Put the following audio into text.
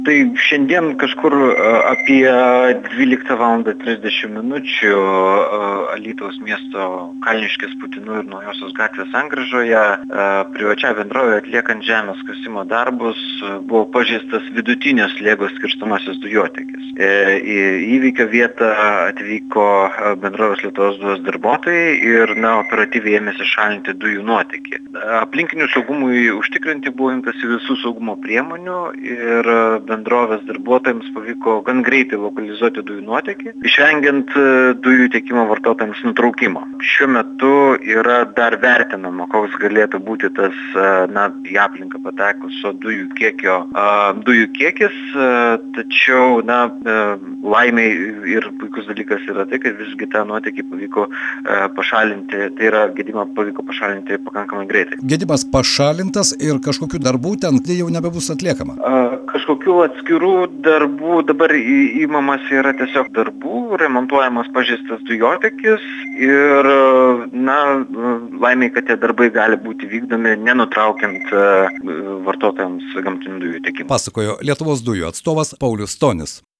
Tai šiandien kažkur apie 12:30 Alytaus miesto Kalniškės, Putinų ir Naujosios gatvės sankryžoje privačiai bendrovei atliekant žemės kasimo darbus buvo pažeistas vidutinio slėgio skirstomasis dujotiekis. Į įvykio vietą atvyko bendrovės Lietuvos dujos darbuotojai ir operatyviai ėmėsi šalinti dujų nuotėkį. Aplinkinių saugumui užtikrinti buvo imtasi visų saugumo priemonių ir bendrovės darbuotojams pavyko gan greitai lokalizuoti dujų nuotėkį, išvengiant dujų tiekimo vartotojams nutraukimo. Šiuo metu yra dar vertinama, koks galėtų būti tas į aplinką patekusio dujų kiekis, tačiau laimiai ir puikus dalykas yra tai, kad visgi tą nuotėkį pavyko pašalinti, tai yra gedimą pavyko pašalinti pakankamai greitai. Gedimas pašalintas ir kažkokių darbų ten jau nebebus atliekama? Kažkokių atskirų darbų dabar įmamas yra tiesiog darbų, remontuojamas pažeistas dujotiekis ir laimiai, kad tie darbai gali būti vykdomi nenutraukiant vartotojams gamtinių dujų tiekimo. Pasakojo Lietuvos dujų atstovas Paulius Stonis.